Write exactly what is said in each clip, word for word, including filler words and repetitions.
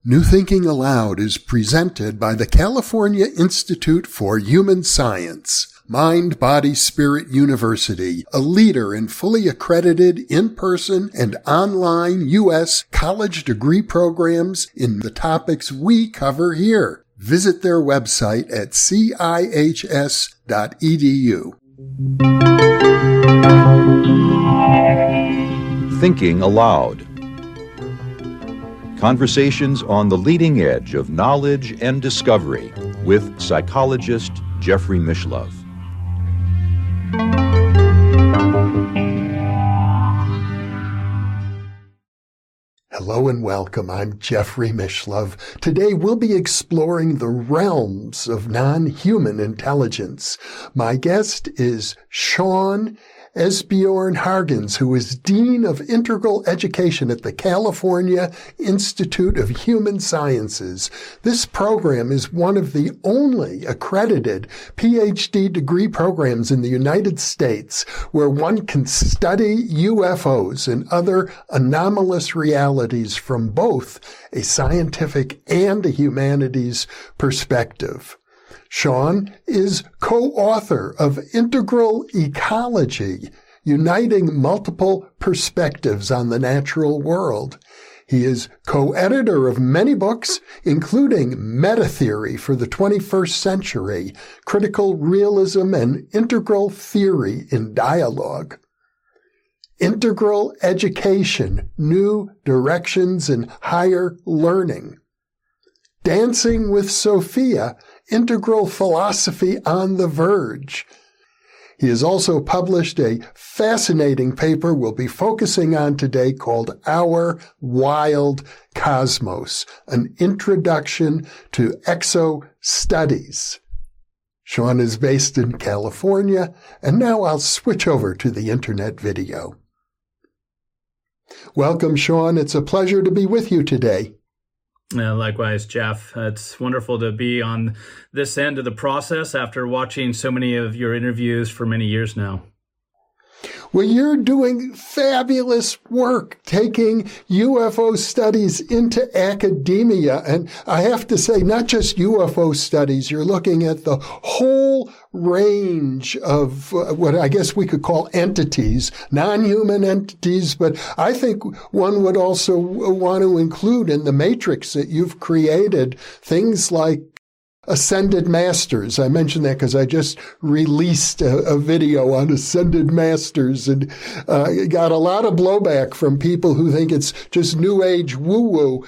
New Thinking Aloud is presented by the California Institute for Human Science, Mind, Body, Spirit University, a leader in fully accredited in-person and online U S college degree programs in the topics we cover here. Visit their website at c i h s dot e d u. Thinking Aloud. Conversations on the leading edge of knowledge and discovery with psychologist Jeffrey Mishlove. Hello and welcome. I'm Jeffrey Mishlove. Today we'll be exploring the realms of non-human intelligence. My guest is Sean Esbjorn Hargens, who is Dean of Integral Education at the California Institute of Human Sciences. This program is one of the only accredited P H D degree programs in the United States where one can study U F Os and other anomalous realities from both a scientific and a humanities perspective. Sean is co-author of Integral Ecology, Uniting Multiple Perspectives on the Natural World. He is co-editor of many books, including Meta-Theory for the twenty-first Century, Critical Realism and Integral Theory in Dialogue. Integral Education, New Directions in Higher Learning. Dancing with Sophia, Integral Philosophy on the Verge. He has also published a fascinating paper we'll be focusing on today called Our Wild Cosmos, an introduction to exo-studies. Sean is based in California, and now I'll switch over to the internet video. Welcome, Sean. It's a pleasure to be with you today. Uh, likewise, Jeff. It's wonderful to be on this end of the process after watching so many of your interviews for many years now. Well, you're doing fabulous work taking U F O studies into academia. And I have to say, not just U F O studies, you're looking at the whole range of uh, what I guess we could call entities, non-human entities. But I think one would also want to include in the matrix that you've created things like Ascended Masters. I mention that because I just released a, a video on Ascended Masters and uh, got a lot of blowback from people who think it's just New Age woo-woo.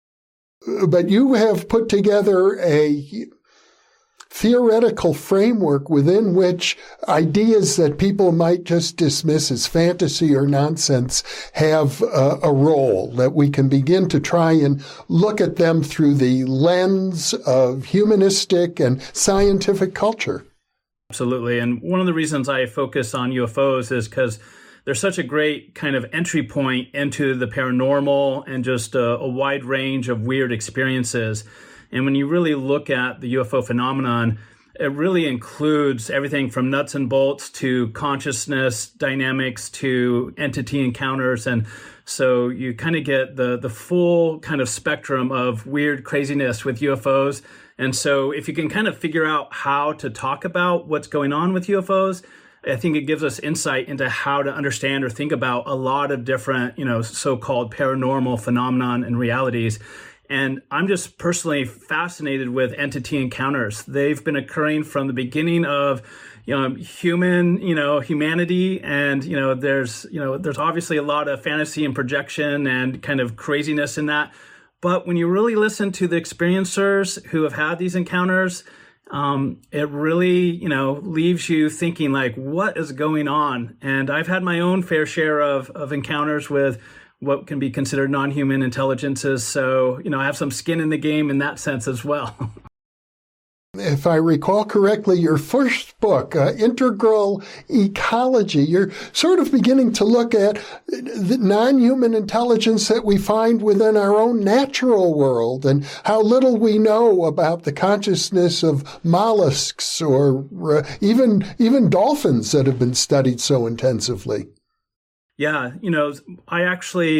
But you have put together a theoretical framework within which ideas that people might just dismiss as fantasy or nonsense have uh, a role, that we can begin to try and look at them through the lens of humanistic and scientific culture. Absolutely. And one of the reasons I focus on U F Os is because they're such a great kind of entry point into the paranormal and just a, a wide range of weird experiences. And when you really look at the U F O phenomenon, it really includes everything from nuts and bolts to consciousness dynamics to entity encounters. And so you kind of get the, the full kind of spectrum of weird craziness with U F Os. And so if you can kind of figure out how to talk about what's going on with U F Os, I think it gives us insight into how to understand or think about a lot of different, you know, so-called paranormal phenomenon and realities. And I'm just personally fascinated with entity encounters. They've been occurring from the beginning of, you know, human, you know, humanity. And, you know, there's, you know, there's obviously a lot of fantasy and projection and kind of craziness in that. But when you really listen to the experiencers who have had these encounters, um, it really, you know, leaves you thinking like, what is going on? And I've had my own fair share of, of encounters with what can be considered non-human intelligences. So, you know, I have some skin in the game in that sense as well. If I recall correctly, your first book, uh, Integral Ecology, you're sort of beginning to look at the non-human intelligence that we find within our own natural world and how little we know about the consciousness of mollusks or uh, even even dolphins that have been studied so intensively. Yeah, you know, I actually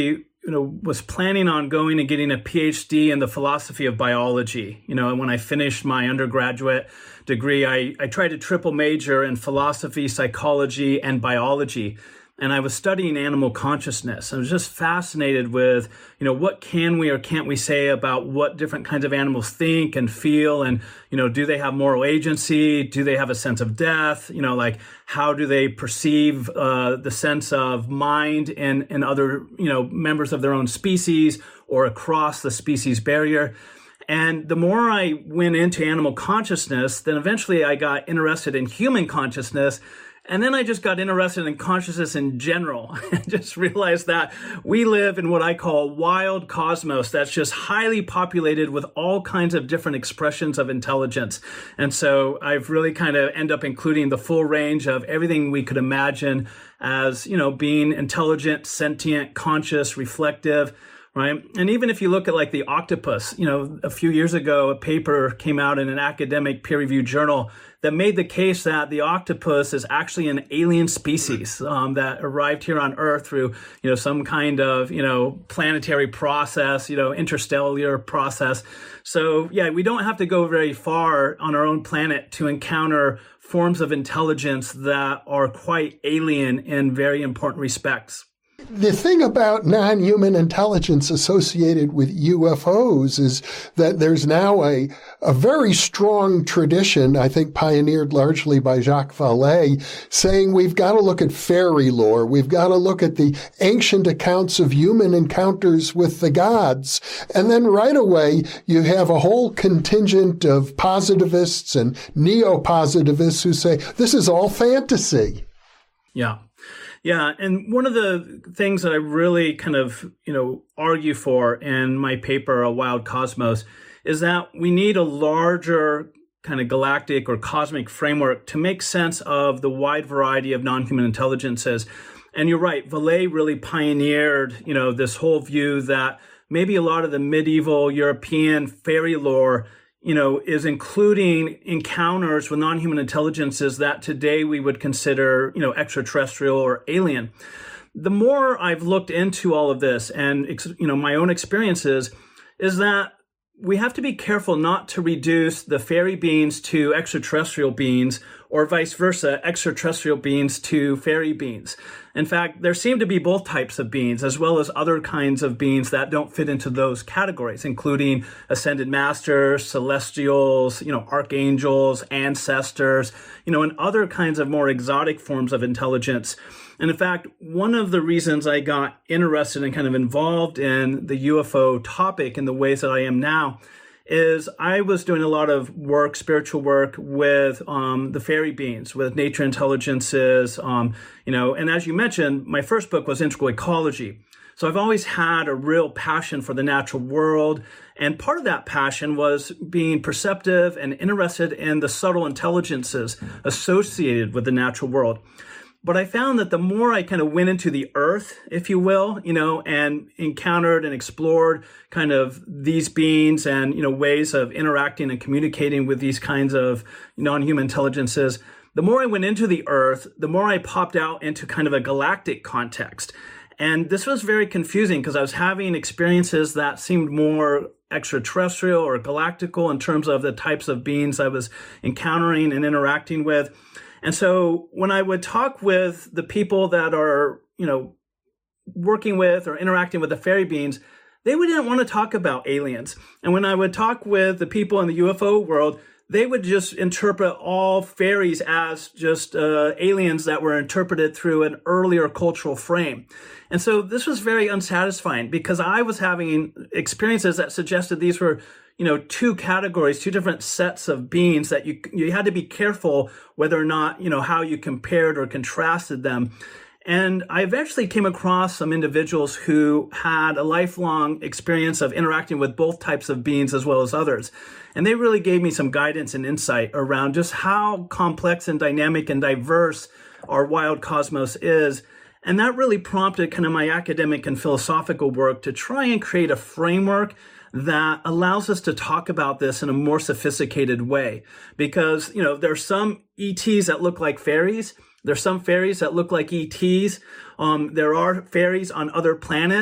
you know, was planning on going and getting a P H D in the philosophy of biology. You know, and when I finished my undergraduate degree, I, I tried to triple major in philosophy, psychology, and biology. And I was studying animal consciousness. I was just fascinated with, you know, what can we or can't we say about what different kinds of animals think and feel? And, you know, do they have moral agency? Do they have a sense of death? You know, like, how do they perceive uh, the sense of mind in, in other, you know, members of their own species or across the species barrier? And the more I went into animal consciousness, then eventually I got interested in human consciousness. And then I just got interested in consciousness in general and just realized that we live in what I call a wild cosmos that's just highly populated with all kinds of different expressions of intelligence. And so I've really kind of end up including the full range of everything we could imagine as, you know, being intelligent, sentient, conscious, reflective, right? And even if you look at like the octopus, you know, a few years ago, a paper came out in an academic peer-reviewed journal that made the case that the octopus is actually an alien species um, that arrived here on Earth through, you know, some kind of, you know, planetary process, you know, interstellar process. So, yeah, we don't have to go very far on our own planet to encounter forms of intelligence that are quite alien in very important respects. The thing about non-human intelligence associated with U F Os is that there's now a, a very strong tradition, I think pioneered largely by Jacques Vallée, saying we've got to look at fairy lore. We've got to look at the ancient accounts of human encounters with the gods. And then right away, you have a whole contingent of positivists and neo-positivists who say, this is all fantasy. Yeah. Yeah, and one of the things that I really kind of, you know, argue for in my paper, A Wild Cosmos, is that we need a larger kind of galactic or cosmic framework to make sense of the wide variety of non-human intelligences. And you're right, Vallée really pioneered, you know, this whole view that maybe a lot of the medieval European fairy lore, you know, is including encounters with non-human intelligences that today we would consider, you know, extraterrestrial or alien. The more I've looked into all of this and, you know, my own experiences is that we have to be careful not to reduce the fairy beings to extraterrestrial beings or vice versa, extraterrestrial beings to fairy beings. In fact, there seem to be both types of beings as well as other kinds of beings that don't fit into those categories, including ascended masters, celestials, you know, archangels, ancestors, you know, and other kinds of more exotic forms of intelligence. And in fact, one of the reasons I got interested and kind of involved in the U F O topic in the ways that I am now is I was doing a lot of work, spiritual work with um, the fairy beings, with nature intelligences, um, you know, and as you mentioned, my first book was Integral Ecology. So I've always had a real passion for the natural world. And part of that passion was being perceptive and interested in the subtle intelligences associated with the natural world. But I found that the more I kind of went into the earth, if you will, you know, and encountered and explored kind of these beings and, you know, ways of interacting and communicating with these kinds of non-human intelligences, the more I went into the earth, the more I popped out into kind of a galactic context. And this was very confusing because I was having experiences that seemed more extraterrestrial or galactical in terms of the types of beings I was encountering and interacting with. And so when I would talk with the people that are, you know, working with or interacting with the fairy beings, they wouldn't want to talk about aliens. And when I would talk with the people in the U F O world, they would just interpret all fairies as just uh, aliens that were interpreted through an earlier cultural frame. And so this was very unsatisfying because I was having experiences that suggested these were, you know, two categories, two different sets of beings that you you had to be careful whether or not, you know, how you compared or contrasted them. And I eventually came across some individuals who had a lifelong experience of interacting with both types of beings as well as others. And they really gave me some guidance and insight around just how complex and dynamic and diverse our wild cosmos is. And that really prompted kind of my academic and philosophical work to try and create a framework that allows us to talk about this in a more sophisticated way. Because, you know, there are some E Ts that look like fairies. There's some fairies that look like E Ts. Um, there are fairies on other planets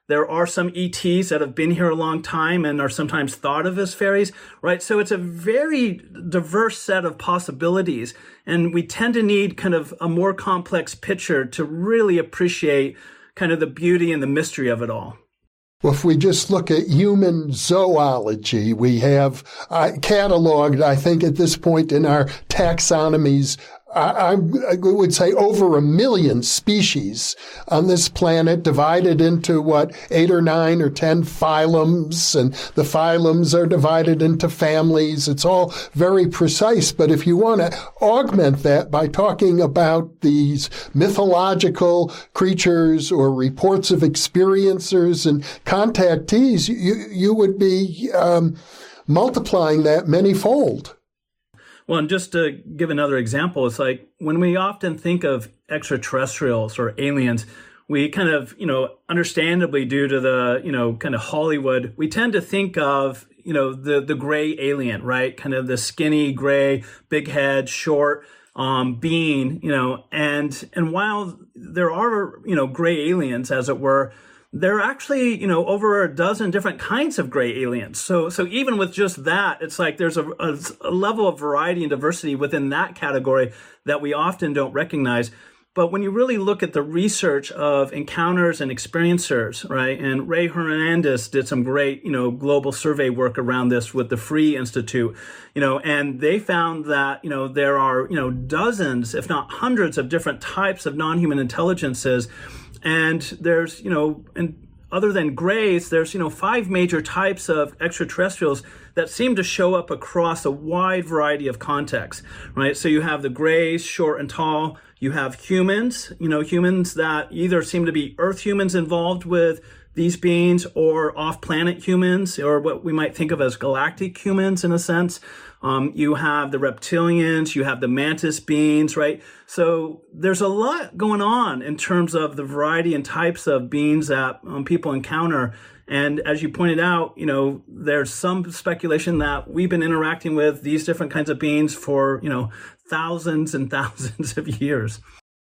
There are some E Ts that have been here a long time and are sometimes thought of as fairies, right? So it's a very diverse set of possibilities. And we tend to need kind of a more complex picture to really appreciate kind of the beauty and the mystery of it all. Well, if we just look at human zoology, we have uh, cataloged, I think at this point in our taxonomies, I, I would say over a million species on this planet, divided into what, eight or nine or ten phylums, and the phylums are divided into families. It's all very precise. But if you want to augment that by talking about these mythological creatures or reports of experiencers and contactees, you, you would be um, multiplying that many-fold. Well, and just to give another example, it's like when we often think of extraterrestrials or aliens, we kind of, you know, understandably due to the, you know, kind of Hollywood, we tend to think of, you know, the, the gray alien, right? Kind of the skinny, gray, big head, short um, being, you know, and, and while there are, you know, gray aliens, as it were, there are actually, you know, over a dozen different kinds of gray aliens. So, so even with just that, it's like there's a, a, a level of variety and diversity within that category that we often don't recognize. But when you really look at the research of encounters and experiencers, right, and Ray Hernandez did some great, you know, global survey work around this with the Free Institute, you know, and they found that, you know, there are, you know, dozens, if not hundreds of different types of non-human intelligences. And there's, you know, and other than grays, there's, you know, five major types of extraterrestrials that seem to show up across a wide variety of contexts, right? So you have the grays, short and tall. You have humans, you know, humans that either seem to be Earth humans involved with these beings or off-planet humans, or what we might think of as galactic humans in a sense. Um, you have the reptilians, you have the mantis beings, right? So there's a lot going on in terms of the variety and types of beings that um, people encounter. And as you pointed out, you know, there's some speculation that we've been interacting with these different kinds of beings for, you know, thousands and thousands of years.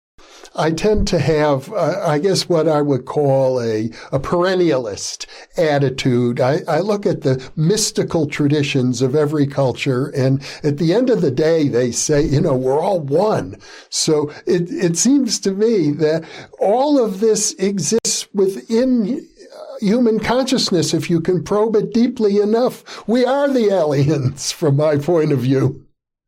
I tend to have, uh, I guess, what I would call a, a perennialist attitude. I, I look at the mystical traditions of every culture, and at the end of the day, they say, you know, we're all one. So it, it seems to me that all of this exists within human consciousness. If you can probe it deeply enough, we are the aliens, from my point of view.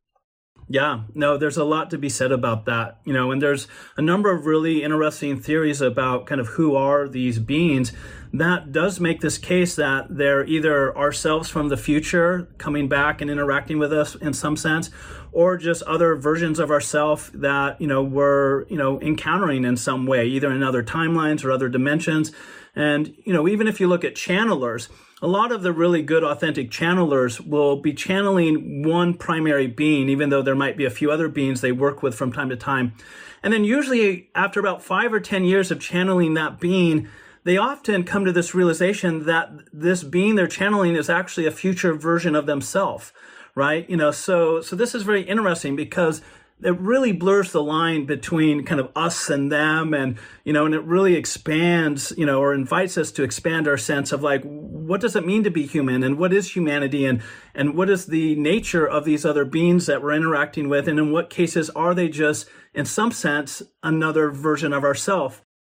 Yeah, no, there's a lot to be said about that, you know, and there's a number of really interesting theories about kind of who are these beings that does make this case that they're either ourselves from the future coming back and interacting with us in some sense, or just other versions of ourselves that, you know, we're, you know, encountering in some way, either in other timelines or other dimensions. And, you know, even if you look at channelers, a lot of the really good, authentic channelers will be channeling one primary being, even though there might be a few other beings they work with from time to time. And then usually after about five or ten years of channeling that being, they often come to this realization that this being they're channeling is actually a future version of themselves, right? You know, so, so this is very interesting because it really blurs the line between kind of us and them, and, you know, and it really expands, you know, or invites us to expand our sense of like, what does it mean to be human, and what is humanity, and, and what is the nature of these other beings that we're interacting with, and in what cases are they just, in some sense, another version of ourselves?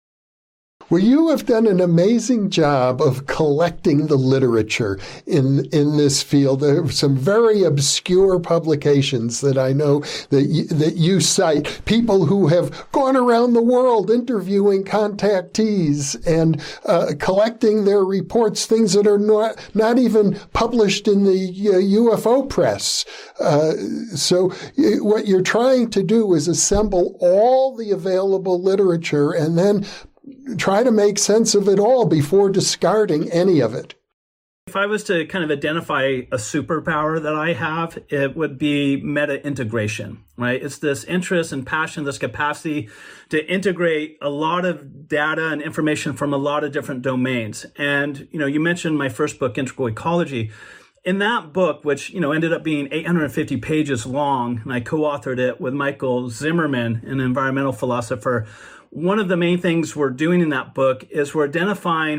Well, you have done an amazing job of collecting the literature in in this field. There are some very obscure publications that I know that you, that you cite, people who have gone around the world interviewing contactees and uh, collecting their reports, things that are not, not even published in the uh, U F O press. Uh, so what you're trying to do is assemble all the available literature and then try to make sense of it all before discarding any of it. If I was to kind of identify a superpower that I have, it would be meta-integration, right? It's this interest and passion, this capacity to integrate a lot of data and information from a lot of different domains. And, you know, you mentioned my first book, Integral Ecology. In that book, which, you know, ended up being eight hundred fifty pages long, and I co-authored it with Michael Zimmerman, an environmental philosopher, one of the main things we're doing in that book is we're identifying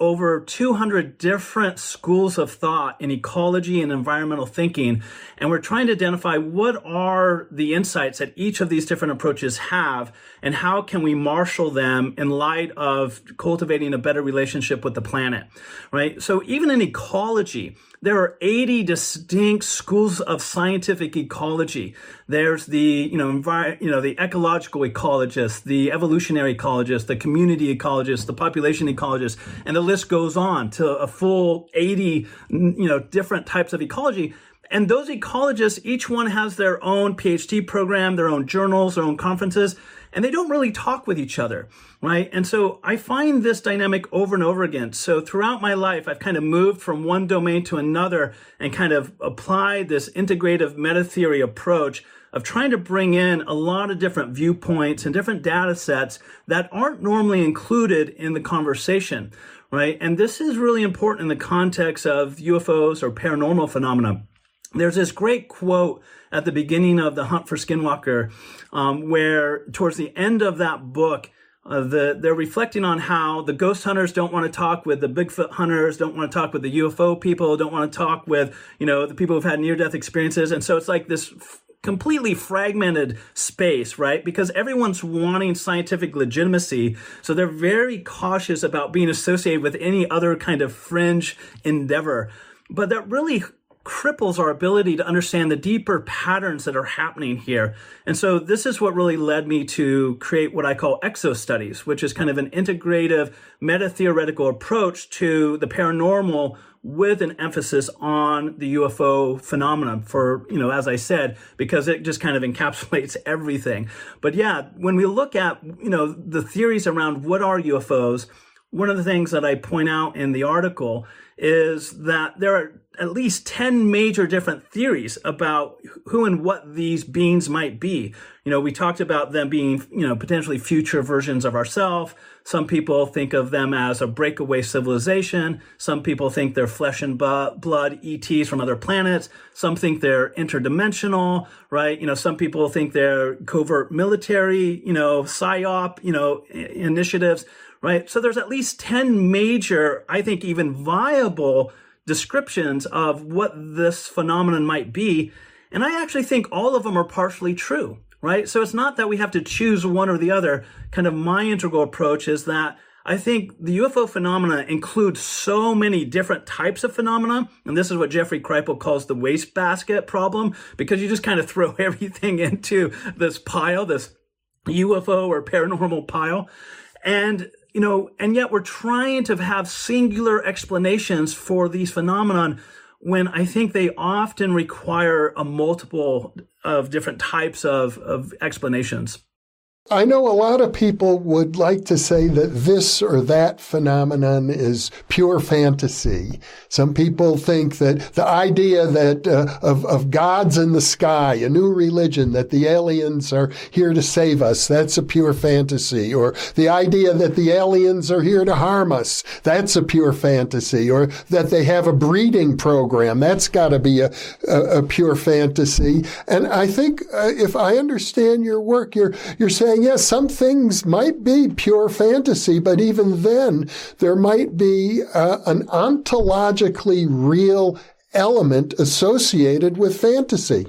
over two hundred different schools of thought in ecology and environmental thinking. And we're trying to identify what are the insights that each of these different approaches have, and how can we marshal them in light of cultivating a better relationship with the planet, right? So even in ecology, there are eighty distinct schools of scientific ecology. There's the, you know, envi- you know, the ecological ecologist, the evolutionary ecologist, the community ecologist, the population ecologist, and the list goes on to a full eighty, you know, different types of ecology. And those ecologists, each one has their own PhD program, their own journals, their own conferences, and they don't really talk with each other, right? And so I find this dynamic over and over again. So throughout my life, I've kind of moved from one domain to another and kind of applied this integrative meta theory approach of trying to bring in a lot of different viewpoints and different data sets that aren't normally included in the conversation, right? And this is really important in the context of U F Os or paranormal phenomena. There's this great quote at the beginning of The Hunt for Skinwalker, um, where towards the end of that book, uh, the, they're reflecting on how the ghost hunters don't want to talk with the Bigfoot hunters, don't want to talk with the U F O people, don't want to talk with, you know, the people who've had near-death experiences. And so it's like this f- completely fragmented space, right? Because everyone's wanting scientific legitimacy. So they're very cautious about being associated with any other kind of fringe endeavor. But that really cripples our ability to understand the deeper patterns that are happening here. And so this is what really led me to create what I call exo studies, which is kind of an integrative meta-theoretical approach to the paranormal with an emphasis on the U F O phenomenon for, you know, as I said, because it just kind of encapsulates everything. But yeah, when we look at, you know, the theories around what are U F Os, one of the things that I point out in the article is that there are at least ten major different theories about who and what these beings might be. You know, we talked about them being, you know, potentially future versions of ourselves. Some people think of them as a breakaway civilization. Some people think they're flesh and bu- blood E Ts from other planets. Some think they're interdimensional, right? You know, some people think they're covert military, you know, psyop, you know, I- initiatives, right? So there's at least ten major, I think even viable descriptions of what this phenomenon might be. And I actually think all of them are partially true, right? So it's not that we have to choose one or the other. Kind of my integral approach is that I think the U F O phenomena includes so many different types of phenomena. And this is what Jeffrey Kripal calls the wastebasket problem, because you just kind of throw everything into this pile, this U F O or paranormal pile. And You know, and yet we're trying to have singular explanations for these phenomenon when I think they often require a multiple of different types of, of explanations. I know a lot of people would like to say that this or that phenomenon is pure fantasy. Some people think that the idea that uh, of, of gods in the sky, a new religion, that the aliens are here to save us, that's a pure fantasy. Or the idea that the aliens are here to harm us, that's a pure fantasy. Or that they have a breeding program, that's got to be a, a, a pure fantasy. And I think uh, if I understand your work, you're you're saying, yes, some things might be pure fantasy, but even then, there might be uh, an ontologically real element associated with fantasy.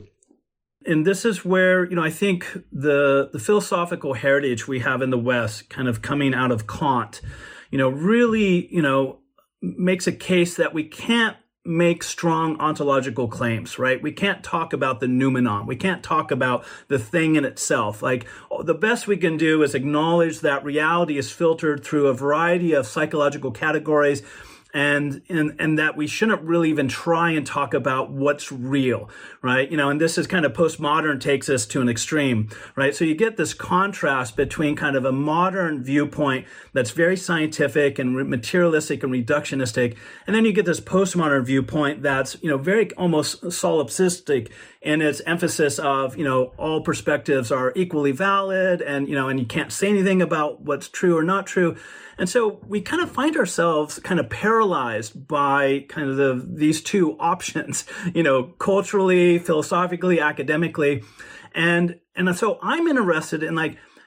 And this is where, you know, I think the the philosophical heritage we have in the West, kind of coming out of Kant, you know, really, you know, makes a case that we can't make strong ontological claims, right? We can't talk about the noumenon. We can't talk about the thing in itself. Like, the best we can do is acknowledge that reality is filtered through a variety of psychological categories, and, and, and that we shouldn't really even try and talk about what's real, right? You know, and this is kind of postmodern takes us to an extreme, right? So you get this contrast between kind of a modern viewpoint that's very scientific and materialistic and reductionistic, and then you get this postmodern viewpoint that's, you know, very almost solipsistic in its emphasis of, you know, all perspectives are equally valid, and, you know, and you can't say anything about what's true or not true. And so we kind of find ourselves kind of paralyzed by kind of the, these two options, you know, culturally, philosophically, academically. And, and so I'm interested in, like,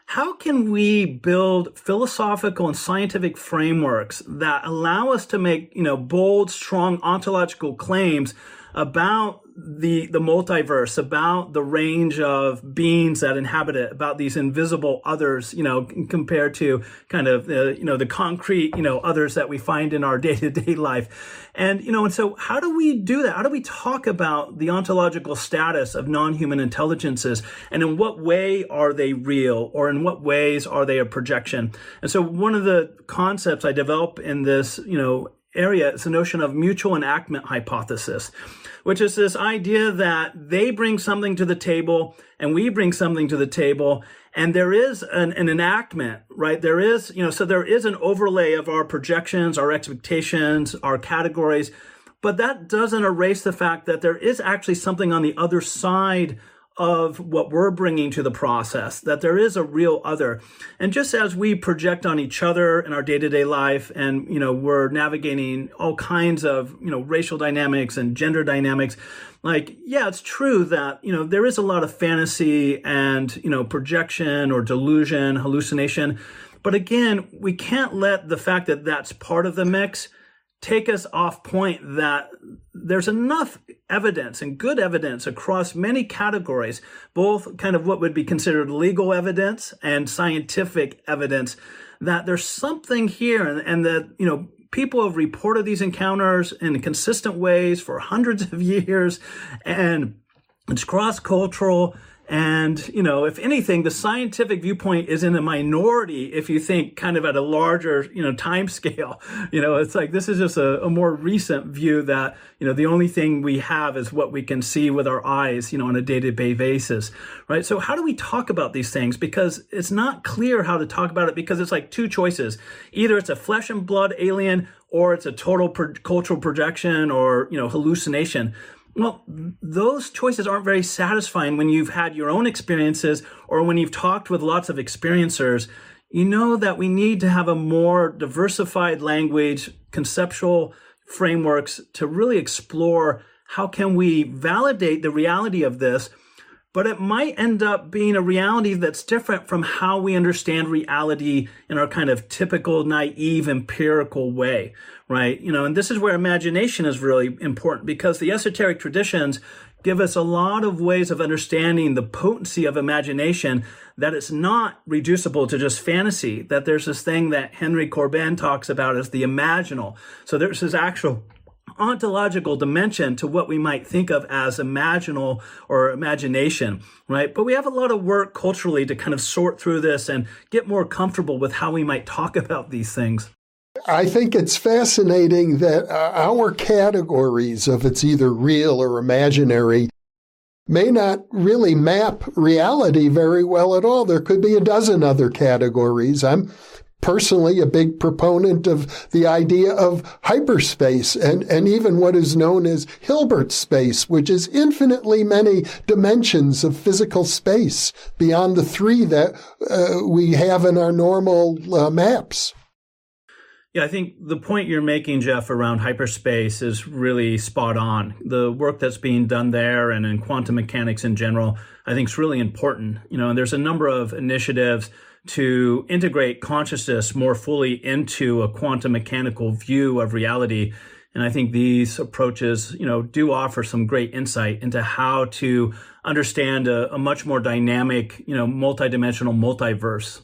how can we build philosophical and scientific frameworks that allow us to make, you know, bold, strong ontological claims about the the multiverse, about the range of beings that inhabit it, about these invisible others, you know, compared to kind of the, you know, the concrete, you know, others that we find in our day-to-day life. And, you know, and so how do we do that? How do we talk about the ontological status of non-human intelligences? And in what way are they real, or in what ways are they a projection? And so one of the concepts I develop in this, you know, area is the notion of mutual enactment hypothesis, which is this idea that they bring something to the table and we bring something to the table, and there is an, an enactment, right? There is, you know, so there is an overlay of our projections, our expectations, our categories, but that doesn't erase the fact that there is actually something on the other side of what we're bringing to the process, that there is a real other. And just as we project on each other in our day-to-day life, and, you know, we're navigating all kinds of, you know, racial dynamics and gender dynamics, like, yeah, it's true that, you know, there is a lot of fantasy and, you know, projection or delusion, hallucination. But again, we can't let the fact that that's part of the mix take us off point, that there's enough evidence and good evidence across many categories, both kind of what would be considered legal evidence and scientific evidence, that there's something here, and, and that, you know, people have reported these encounters in consistent ways for hundreds of years, and it's cross-cultural. And, you know, if anything, the scientific viewpoint is in a minority if you think kind of at a larger, you know, time scale. You know, it's like this is just a, a more recent view that, you know, the only thing we have is what we can see with our eyes, you know, on a day-to-day basis, right? So how do we talk about these things? Because it's not clear how to talk about it, because it's like two choices. Either it's a flesh and blood alien, or it's a total pro- cultural projection or, you know, hallucination. Well, those choices aren't very satisfying when you've had your own experiences or when you've talked with lots of experiencers. You know that we need to have a more diversified language, conceptual frameworks to really explore how can we validate the reality of this, but it might end up being a reality that's different from how we understand reality in our kind of typical, naive, empirical way, right? You know, and this is where imagination is really important, because the esoteric traditions give us a lot of ways of understanding the potency of imagination, that it's not reducible to just fantasy, that there's this thing that Henry Corbin talks about as the imaginal. So there's this actual ontological dimension to what we might think of as imaginal or imagination, right? But we have a lot of work culturally to kind of sort through this and get more comfortable with how we might talk about these things. I think it's fascinating that uh, our categories of it's either real or imaginary may not really map reality very well at all. There could be a dozen other categories. I'm personally a big proponent of the idea of hyperspace and, and even what is known as Hilbert space, which is infinitely many dimensions of physical space beyond the three that uh, we have in our normal uh, maps. Yeah, I think the point you're making, Jeff, around hyperspace is really spot on. The work that's being done there and in quantum mechanics in general, I think is really important. You know, and there's a number of initiatives to integrate consciousness more fully into a quantum mechanical view of reality. And I think these approaches, you know, do offer some great insight into how to understand a, a much more dynamic, you know, multidimensional multiverse.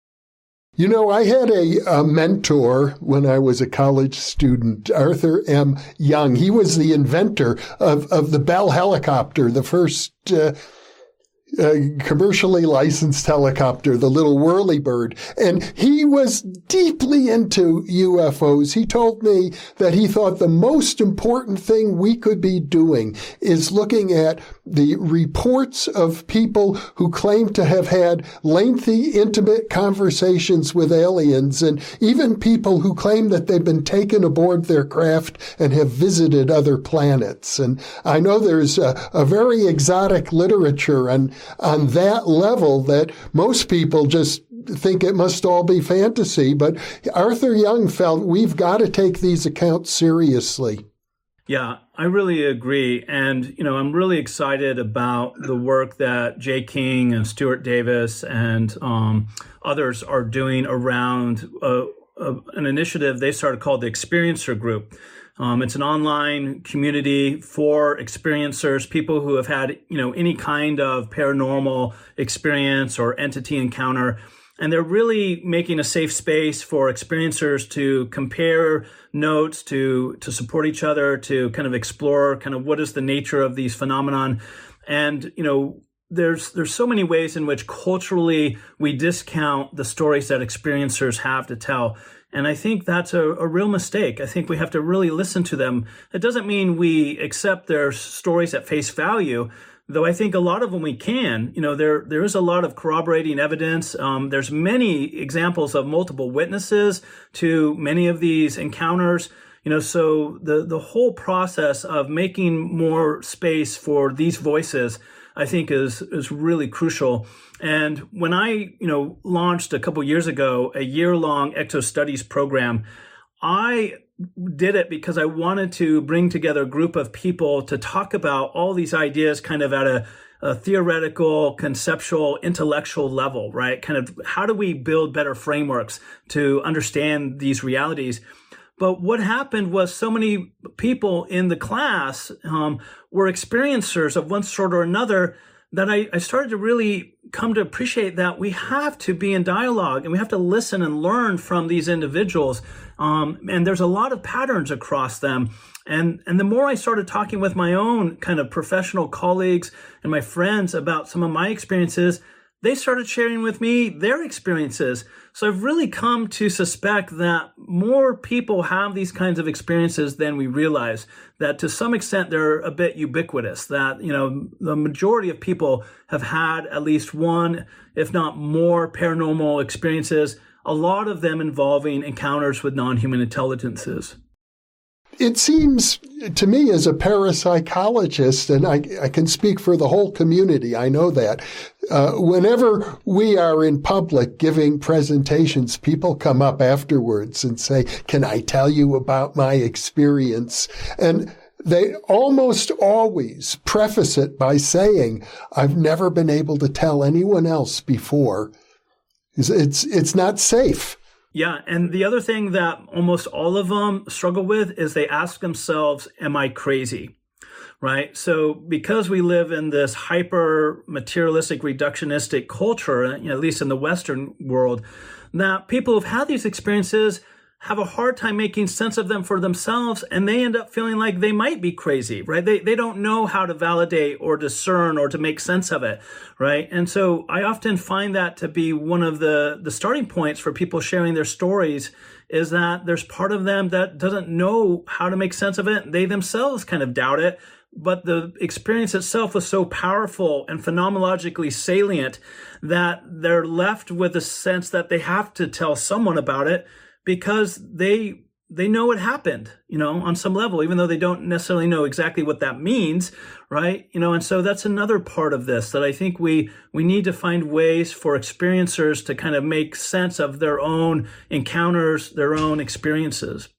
You know, I had a, a mentor when I was a college student, Arthur M. Young. He was the inventor of, of the Bell helicopter, the first uh, uh, commercially licensed helicopter, the little whirlybird. And he was deeply into U F Os. He told me that he thought the most important thing we could be doing is looking at the reports of people who claim to have had lengthy, intimate conversations with aliens, and even people who claim that they've been taken aboard their craft and have visited other planets. And I know there's a, a very exotic literature on, on that level that most people just think it must all be fantasy. But Arthur Young felt we've got to take these accounts seriously. Yeah, I really agree. And, you know, I'm really excited about the work that Jay King and Stuart Davis and um, others are doing around uh, uh, an initiative they started called the Experiencer Group. Um, it's an online community for experiencers, people who have had, you know, any kind of paranormal experience or entity encounter. And they're really making a safe space for experiencers to compare notes, to to support each other, to kind of explore kind of what is the nature of these phenomenon. And, you know, there's there's so many ways in which culturally we discount the stories that experiencers have to tell. And I think that's a, a real mistake. I think we have to really listen to them. It doesn't mean we accept their stories at face value, though I think a lot of them we can. You know, there there is a lot of corroborating evidence. Um, there's many examples of multiple witnesses to many of these encounters. You know, so the the whole process of making more space for these voices, I think, is is really crucial. And when I, you know, launched a couple years ago a year-long Exo Studies program, I did it because I wanted to bring together a group of people to talk about all these ideas kind of at a, a theoretical, conceptual, intellectual level, right? Kind of how do we build better frameworks to understand these realities? But what happened was so many people in the class um, were experiencers of one sort or another that I, I started to really come to appreciate that we have to be in dialogue and we have to listen and learn from these individuals. Um, and there's a lot of patterns across them. And, and the more I started talking with my own kind of professional colleagues and my friends about some of my experiences, they started sharing with me their experiences. So I've really come to suspect that more people have these kinds of experiences than we realize, that to some extent they're a bit ubiquitous, that, you know, the majority of people have had at least one, if not more, paranormal experiences, a lot of them involving encounters with non-human intelligences. It seems to me as a parapsychologist, and I, I can speak for the whole community, I know that, uh, whenever we are in public giving presentations, people come up afterwards and say, can I tell you about my experience? And they almost always preface it by saying, I've never been able to tell anyone else before. It's, it's, it's not safe. Yeah. And the other thing that almost all of them struggle with is they ask themselves, am I crazy? Right. So because we live in this hyper materialistic, reductionistic culture, you know, at least in the Western world, that people who've had these experiences have a hard time making sense of them for themselves, and they end up feeling like they might be crazy, right? They they don't know how to validate or discern or to make sense of it, right? And so I often find that to be one of the, the starting points for people sharing their stories, is that there's part of them that doesn't know how to make sense of it. They themselves kind of doubt it, but the experience itself was so powerful and phenomenologically salient that they're left with a sense that they have to tell someone about it, because they they know it happened, you know, on some level, even though they don't necessarily know exactly what that means, right? You know, and so that's another part of this, that I think we we need to find ways for experiencers to kind of make sense of their own encounters, their own experiences.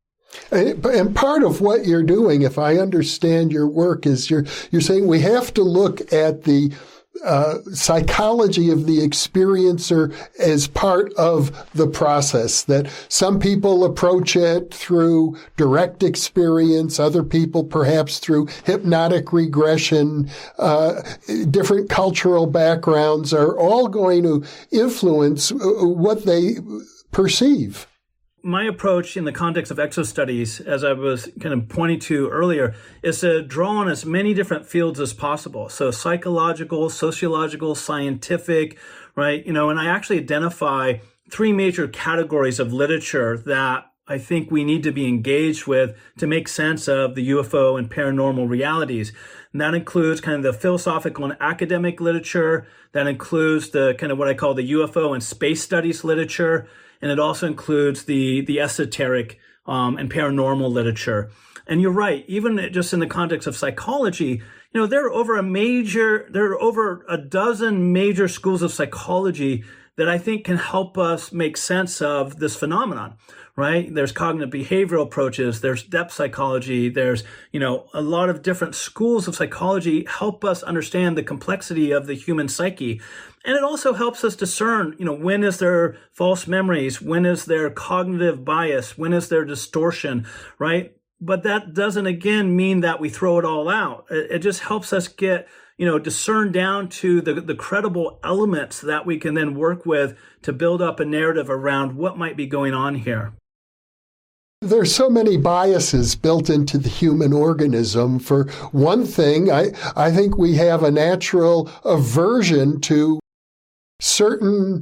And part of what you're doing, if I understand your work, is you're you're saying we have to look at the Uh, psychology of the experiencer as part of the process, that some people approach it through direct experience, other people perhaps through hypnotic regression, uh, different cultural backgrounds are all going to influence what they perceive. My approach in the context of exo studies, as I was kind of pointing to earlier, is to draw on as many different fields as possible. So psychological, sociological, scientific, right? You know, and I actually identify three major categories of literature that I think we need to be engaged with to make sense of the U F O and paranormal realities. And that includes kind of the philosophical and academic literature. That includes the kind of what I call the U F O and space studies literature. And it also includes the, the esoteric um, and paranormal literature. And you're right, even just in the context of psychology, you know, there are over a major, there are over a dozen major schools of psychology that I think can help us make sense of this phenomenon, right? There's cognitive behavioral approaches, there's depth psychology, there's, you know, a lot of different schools of psychology help us understand the complexity of the human psyche. And it also helps us discern, you know, when is there false memories? When is there cognitive bias? When is there distortion, right? But that doesn't, again, mean that we throw it all out. It, it just helps us get, you know, discern down to the, the credible elements that we can then work with to build up a narrative around what might be going on here. There's so many biases built into the human organism. For one thing, I, I think we have a natural aversion to certain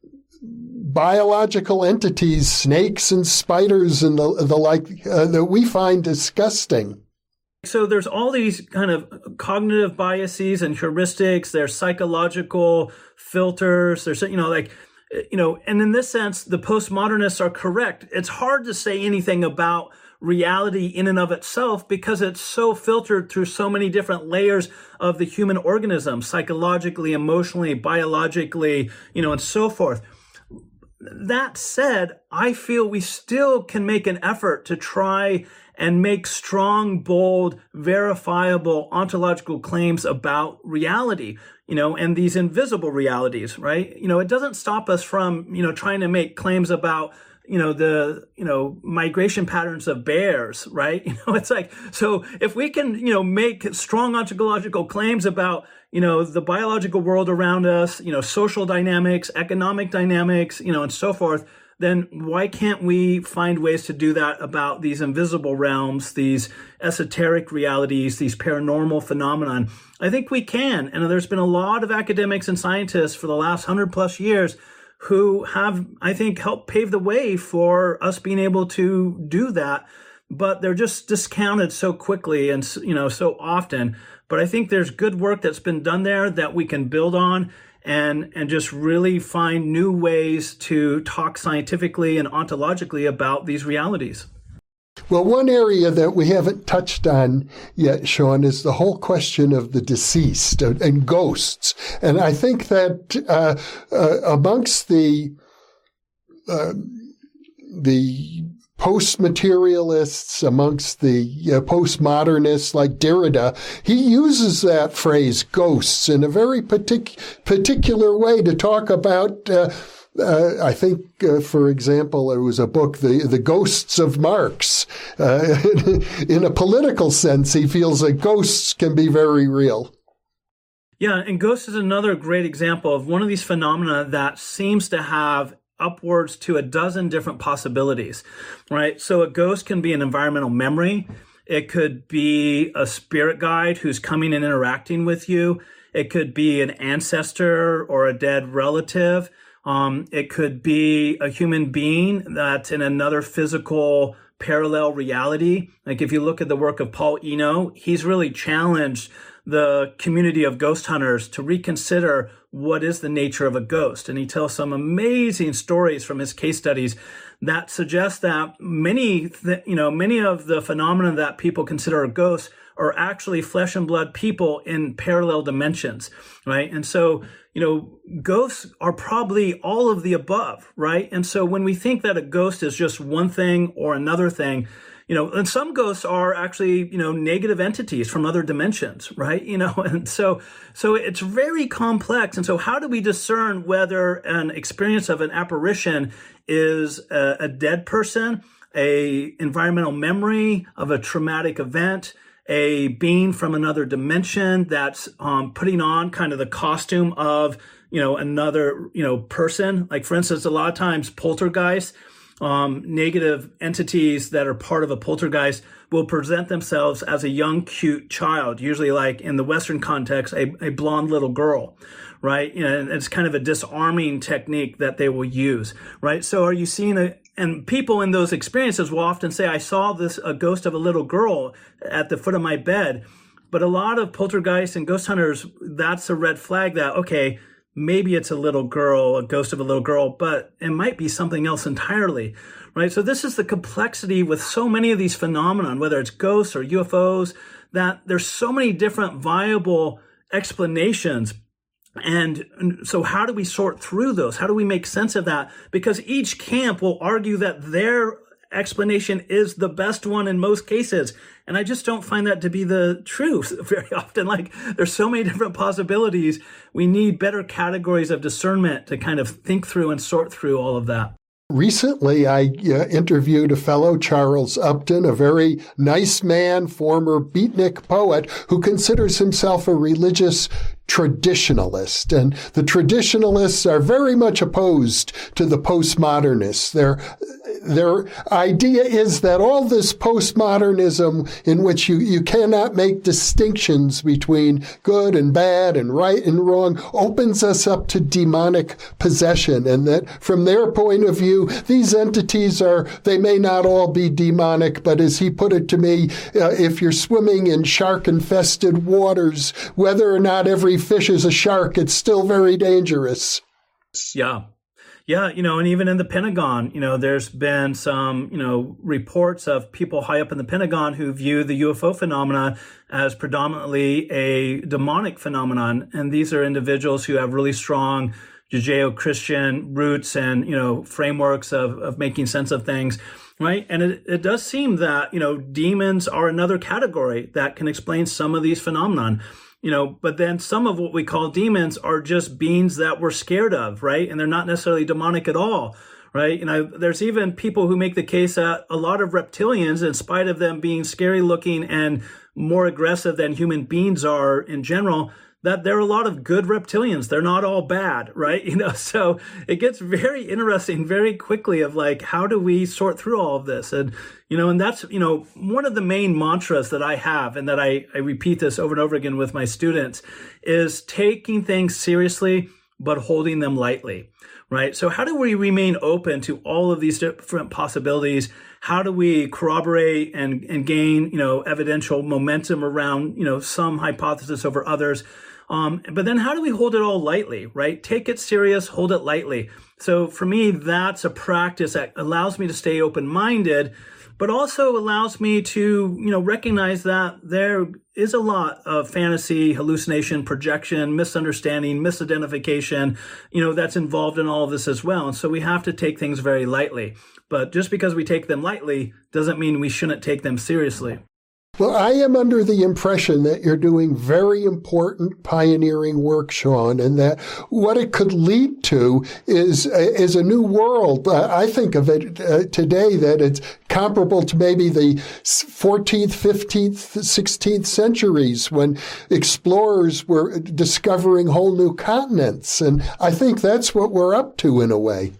biological entities, snakes and spiders and the, the like, uh, that we find disgusting. So there's all these kind of cognitive biases and heuristics. There's psychological filters. There's, you know, like, you know, and in this sense, the postmodernists are correct. It's hard to say anything about reality in and of itself because it's so filtered through so many different layers of the human organism, psychologically, emotionally, biologically, you know, and so forth. That said, I feel we still can make an effort to try and make strong, bold, verifiable ontological claims about reality, you know, and these invisible realities, right? You know, it doesn't stop us from, you know, trying to make claims about, you know, the, you know, migration patterns of bears, right? You know, it's like, so if we can, you know, make strong ontological claims about, you know, the biological world around us, you know, social dynamics, economic dynamics, you know, and so forth, then why can't we find ways to do that about these invisible realms, these esoteric realities, these paranormal phenomenon? I think we can. And there's been a lot of academics and scientists for the last hundred plus years who have, I think, helped pave the way for us being able to do that. But they're just discounted so quickly and, you know, so often. But I think there's good work that's been done there that we can build on and and just really find new ways to talk scientifically and ontologically about these realities. Well, one area that we haven't touched on yet, Sean, is the whole question of the deceased and ghosts. And I think that uh, uh, amongst the uh, the post-materialists, amongst the uh, postmodernists like Derrida, he uses that phrase ghosts in a very partic- particular way to talk about, uh, uh, I think, uh, for example, there was a book, The, the Ghosts of Marx. Uh, in a political sense, he feels that ghosts can be very real. Yeah, and ghosts is another great example of one of these phenomena that seems to have upwards to a dozen different possibilities, right? So a ghost can be an environmental memory. It could be a spirit guide who's coming and interacting with you. It could be an ancestor or a dead relative. Um, it could be a human being that's in another physical parallel reality. Like if you look at the work of Paul Eno, he's really challenged the community of ghost hunters to reconsider what is the nature of a ghost. And he tells some amazing stories from his case studies that suggest that many, th- you know, many of the phenomena that people consider a ghost are actually flesh and blood people in parallel dimensions, right? And so, you know, ghosts are probably all of the above, right? And so when we think that a ghost is just one thing or another thing, you know, and some ghosts are actually, you know, negative entities from other dimensions, right? You know, and so, so it's very complex. And so how do we discern whether an experience of an apparition is a, a dead person, a environmental memory of a traumatic event, a being from another dimension that's um, putting on kind of the costume of, you know, another, you know, person? Like, for instance, a lot of times poltergeists, Um, negative entities that are part of a poltergeist will present themselves as a young, cute child, usually like in the Western context, a, a blonde little girl, right? You know, and it's kind of a disarming technique that they will use, right? So are you seeing a, and people in those experiences will often say, I saw this, a ghost of a little girl at the foot of my bed. But a lot of poltergeists and ghost hunters, that's a red flag that, okay, maybe it's a little girl, a ghost of a little girl, but it might be something else entirely, right? So this is the complexity with so many of these phenomena, whether it's ghosts or U F Os, that there's so many different viable explanations And so how do we sort through those? How do we make sense of that? Because each camp will argue that their explanation is the best one in most cases. And I just don't find that to be the truth very often. Like, there's so many different possibilities. We need better categories of discernment to kind of think through and sort through all of that. Recently, I uh, interviewed a fellow, Charles Upton, a very nice man, former beatnik poet, who considers himself a religious traditionalist. And the traditionalists are very much opposed to the postmodernists. Their, their idea is that all this postmodernism in which you, you cannot make distinctions between good and bad and right and wrong opens us up to demonic possession. And that from their point of view, these entities are, they may not all be demonic, but as he put it to me, uh, if you're swimming in shark-infested waters, whether or not every fish is a shark, it's still very dangerous. Yeah. Yeah, you know, and even in the Pentagon, you know, there's been some, you know, reports of people high up in the Pentagon who view the U F O phenomena as predominantly a demonic phenomenon. And these are individuals who have really strong Judeo-Christian roots and, you know, frameworks of, of making sense of things, right? And it, it does seem that, you know, demons are another category that can explain some of these phenomenon. You know, but then some of what we call demons are just beings that we're scared of, right? And they're not necessarily demonic at all, right? You know, there's even people who make the case that a lot of reptilians, in spite of them being scary looking and more aggressive than human beings are in general, that there are a lot of good reptilians. They're not all bad, right? You know, so it gets very interesting very quickly of like, how do we sort through all of this? And, you know, and that's, you know, one of the main mantras that I have and that I, I repeat this over and over again with my students is taking things seriously, but holding them lightly, right? So how do we remain open to all of these different possibilities? How do we corroborate and, and gain, you know, evidential momentum around, you know, some hypothesis over others? Um, but then how do we hold it all lightly, right? Take it serious, hold it lightly. So for me, that's a practice that allows me to stay open-minded, but also allows me to, you know, recognize that there is a lot of fantasy, hallucination, projection, misunderstanding, misidentification, you know, that's involved in all of this as well. And so we have to take things very lightly. But just because we take them lightly doesn't mean we shouldn't take them seriously. Well, I am under the impression that you're doing very important pioneering work, Sean, and that what it could lead to is is a new world. Uh, I think of it uh, today that it's comparable to maybe the fourteenth, fifteenth, sixteenth centuries when explorers were discovering whole new continents. And I think that's what we're up to in a way.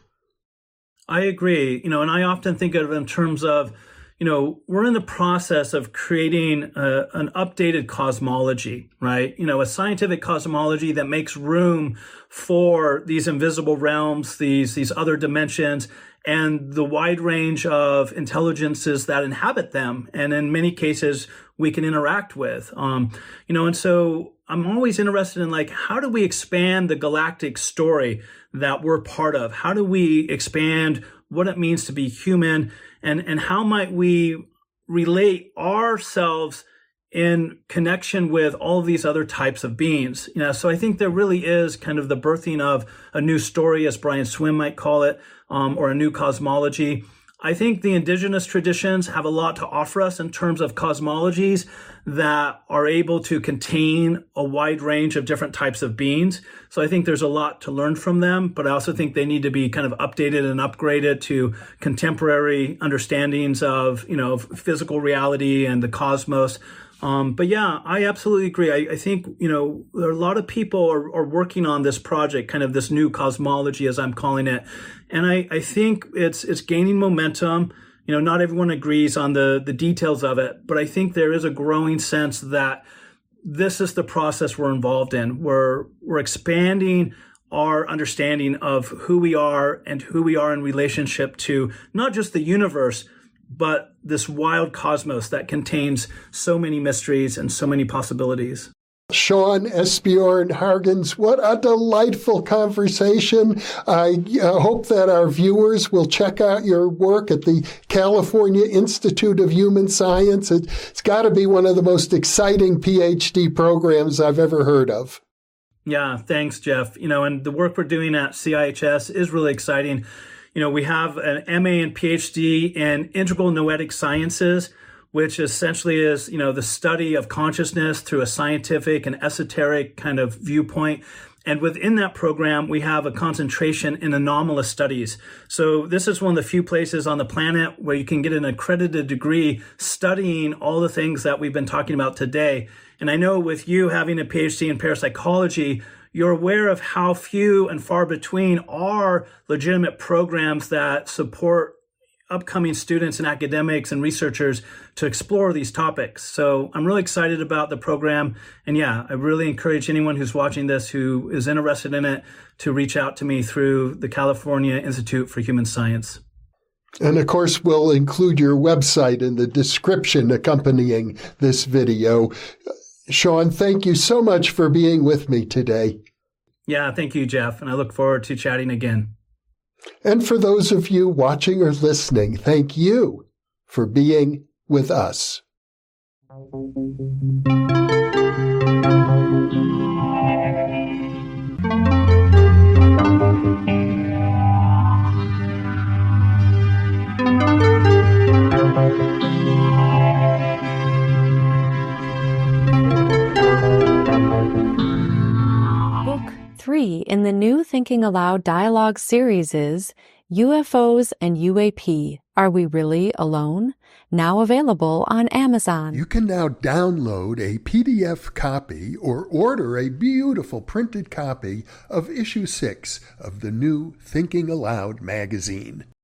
I agree. You know, and I often think of it in terms of, you know, we're in the process of creating a, an updated cosmology, right? You know, a scientific cosmology that makes room for these invisible realms, these, these other dimensions, and the wide range of intelligences that inhabit them. And in many cases, we can interact with, um, you know, and so I'm always interested in like, how do we expand the galactic story that we're part of? How do we expand what it means to be human? And, and how might we relate ourselves in connection with all of these other types of beings? You know, so I think there really is kind of the birthing of a new story, as Brian Swimme might call it, um, or a new cosmology. I think the indigenous traditions have a lot to offer us in terms of cosmologies that are able to contain a wide range of different types of beings. So I think there's a lot to learn from them, but I also think they need to be kind of updated and upgraded to contemporary understandings of, you know, physical reality and the cosmos. Um, but yeah, I absolutely agree. I, I think, you know, there are a lot of people are, are working on this project, kind of this new cosmology, as I'm calling it. And I, I think it's, it's gaining momentum. You know, not everyone agrees on the, the details of it, but I think there is a growing sense that this is the process we're involved in. We're, we're expanding our understanding of who we are and who we are in relationship to not just the universe, but this wild cosmos that contains so many mysteries and so many possibilities. Sean Esbjørn Hargens, what a delightful conversation. I uh, hope that our viewers will check out your work at the California Institute of Human Science. It, it's got to be one of the most exciting PhD programs I've ever heard of. Yeah, thanks, Jeff. You know, and the work we're doing at C I H S is really exciting. You know, we have an M A and P H D in integral noetic sciences, which essentially is, you know, the study of consciousness through a scientific and esoteric kind of viewpoint. And within that program, we have a concentration in anomalous studies. So this is one of the few places on the planet where you can get an accredited degree studying all the things that we've been talking about today. And I know with you having a P H D in parapsychology, you're aware of how few and far between are legitimate programs that support upcoming students and academics and researchers to explore these topics. So I'm really excited about the program. And yeah, I really encourage anyone who's watching this who is interested in it to reach out to me through the California Institute for Human Science. And of course, we'll include your website in the description accompanying this video. Sean, thank you so much for being with me today. Yeah, thank you, Jeff. And I look forward to chatting again. And for those of you watching or listening, thank you for being with us. Three in the new Thinking Aloud dialogue series is U F Os and U A P. Are We Really Alone? Now available on Amazon. You can now download a P D F copy or order a beautiful printed copy of issue six of the new Thinking Aloud magazine.